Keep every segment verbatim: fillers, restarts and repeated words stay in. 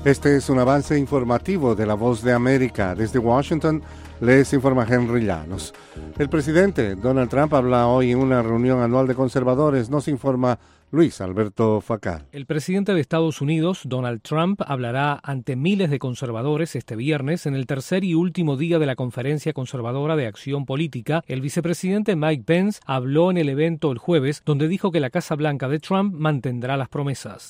Este es un avance informativo de La Voz de América. Desde Washington les informa Henry Llanos. El presidente Donald Trump habla hoy en una reunión anual de conservadores, nos informa Luis Alberto Facal. El presidente de Estados Unidos, Donald Trump, hablará ante miles de conservadores este viernes en el tercer y último día de la Conferencia Conservadora de Acción Política. El vicepresidente Mike Pence habló en el evento el jueves, donde dijo que la Casa Blanca de Trump mantendrá las promesas.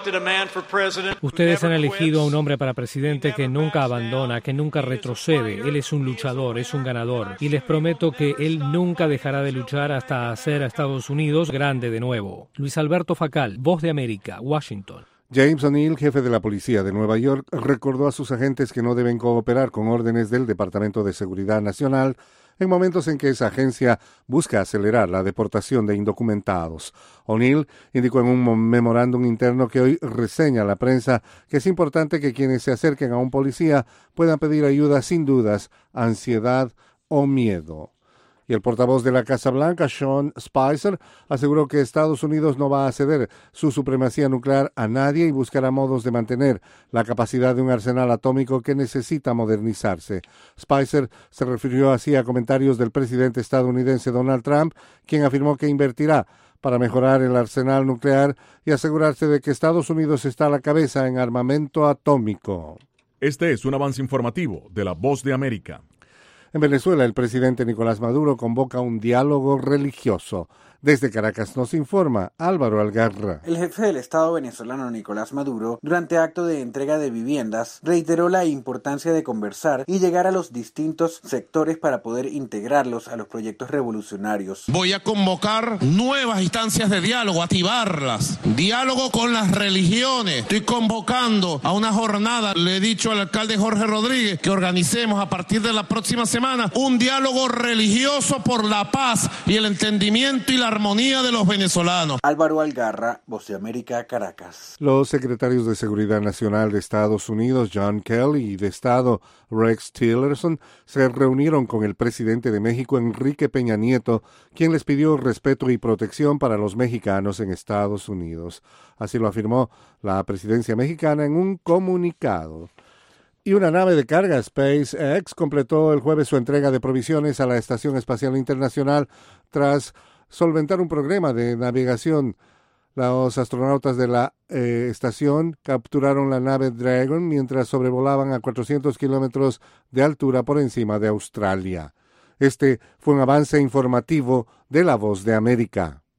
Ustedes han elegido a un hombre para presidente que nunca abandona, que nunca retrocede. Él es un luchador, es un ganador. Y les prometo que él nunca dejará de luchar hasta hacer a Estados Unidos grande de nuevo. Luis Alberto Facal, Voz de América, Washington. James O'Neill, jefe de la policía de Nueva York, recordó a sus agentes que no deben cooperar con órdenes del Departamento de Seguridad Nacional en momentos en que esa agencia busca acelerar la deportación de indocumentados. O'Neill indicó en un memorándum interno que hoy reseña a la prensa que es importante que quienes se acerquen a un policía puedan pedir ayuda sin dudas, ansiedad o miedo. Y el portavoz de la Casa Blanca, Sean Spicer, aseguró que Estados Unidos no va a ceder su supremacía nuclear a nadie y buscará modos de mantener la capacidad de un arsenal atómico que necesita modernizarse. Spicer se refirió así a comentarios del presidente estadounidense Donald Trump, quien afirmó que invertirá para mejorar el arsenal nuclear y asegurarse de que Estados Unidos está a la cabeza en armamento atómico. Este es un avance informativo de La Voz de América. En Venezuela, el presidente Nicolás Maduro convoca un diálogo religioso. Desde Caracas nos informa Álvaro Algarra. El jefe del Estado venezolano Nicolás Maduro, durante acto de entrega de viviendas, reiteró la importancia de conversar y llegar a los distintos sectores para poder integrarlos a los proyectos revolucionarios. Voy a convocar nuevas instancias de diálogo, activarlas. Diálogo con las religiones. Estoy convocando a una jornada, le he dicho al alcalde Jorge Rodríguez que organicemos a partir de la próxima semana un diálogo religioso por la paz y el entendimiento y la armonía de los venezolanos. Álvaro Algarra, Voz de América, Caracas. Los secretarios de Seguridad Nacional de Estados Unidos, John Kelly, y de Estado, Rex Tillerson, se reunieron con el presidente de México, Enrique Peña Nieto, quien les pidió respeto y protección para los mexicanos en Estados Unidos. Así lo afirmó la presidencia mexicana en un comunicado. Y una nave de carga, SpaceX, completó el jueves su entrega de provisiones a la Estación Espacial Internacional tras solventar un programa de navegación. Los astronautas de la eh, estación capturaron la nave Dragon mientras sobrevolaban a cuatrocientos kilómetros de altura por encima de Australia. Este fue un avance informativo de La Voz de América.